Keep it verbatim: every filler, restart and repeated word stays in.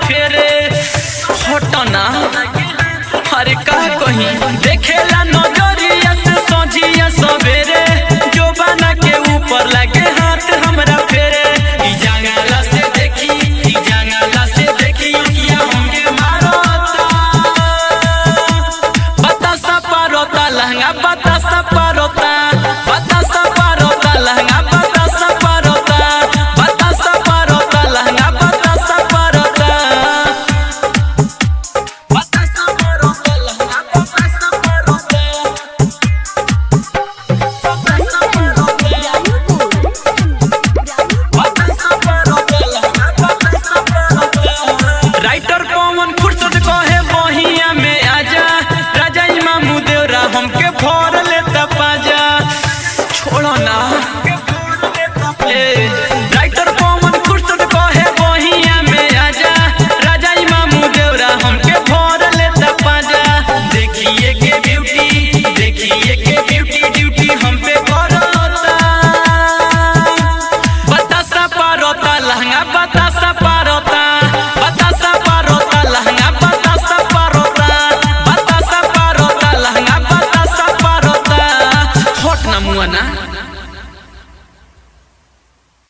फेरे हटना अरे का कहीं देखेला नजरिया से सोझिया सवेरे जो बना के ऊपर लगे हाथ हमरा फेरे ई जंगला से देखी ई जंगला से देखी किया होंगे मारता बता सा पारोता लहंगा बता